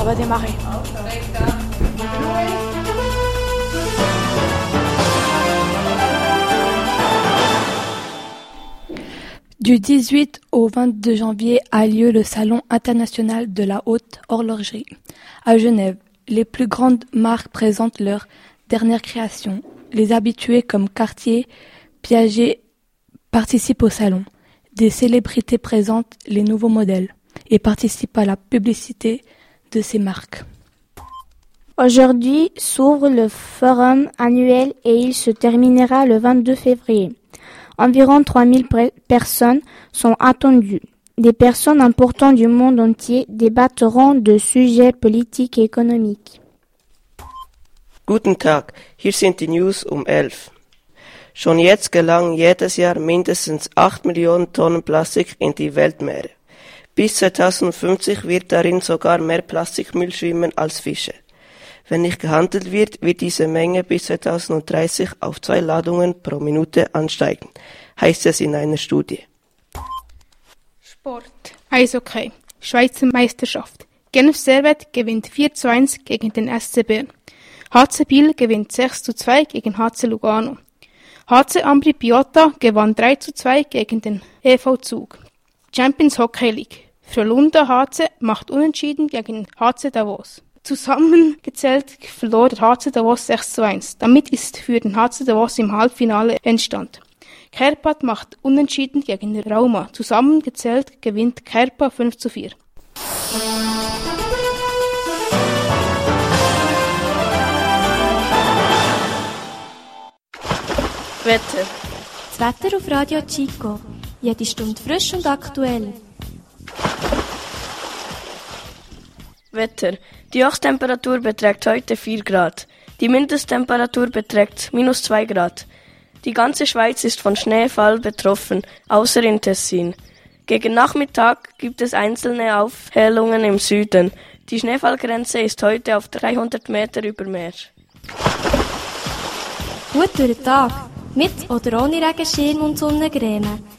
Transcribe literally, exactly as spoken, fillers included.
va démarrer. Du dix-huit au vingt-deux janvier a lieu le Salon international de la haute horlogerie. À Genève, les plus grandes marques présentent leurs dernières créations. Les habitués comme Cartier, Piaget participent au salon. Des célébrités présentent les nouveaux modèles et participent à la publicité de ces marques. Aujourd'hui s'ouvre le forum annuel et il se terminera le vingt-deux février. Environ trois mille pre- personnes sont attendues. Des personnes importantes du monde entier débattront de sujets politiques et économiques. Guten Tag, hier sind die News um elf. Schon jetzt gelangen jedes Jahr mindestens acht Millionen Tonnen Plastik in die Weltmeere. Bis zweitausendfünfzig wird darin sogar mehr Plastikmüll schwimmen als Fische. Wenn nicht gehandelt wird, wird diese Menge bis zweitausenddreißig auf zwei Ladungen pro Minute ansteigen, heißt es in einer Studie. Sport. Eishockey. Schweizer Meisterschaft. Genf Servette gewinnt vier zu eins gegen den S C Bern. H C Biel gewinnt sechs zu zwei gegen H C Lugano. H C Ambri Piotta gewann drei zu zwei gegen den E V Zug. Champions Hockey League. Frölunda H C macht unentschieden gegen H C Davos. Zusammengezählt verlor der H C Davos sechs zu eins. Damit ist für den H C Davos im Halbfinale Endstand. Kärpät macht unentschieden gegen Rauma. Zusammengezählt gewinnt Kärpät fünf zu vier. Wetter. Das Wetter auf Radio Chico. Jede Stunde frisch und aktuell. Wetter. Die Hochtemperatur beträgt heute vier Grad. Die Mindesttemperatur beträgt minus zwei Grad. Die ganze Schweiz ist von Schneefall betroffen, außer in Tessin. Gegen Nachmittag gibt es einzelne Aufhellungen im Süden. Die Schneefallgrenze ist heute auf dreihundert Meter über Meer. Gut durch den Tag. Mit oder ohne Regenschirm und Sonnencreme.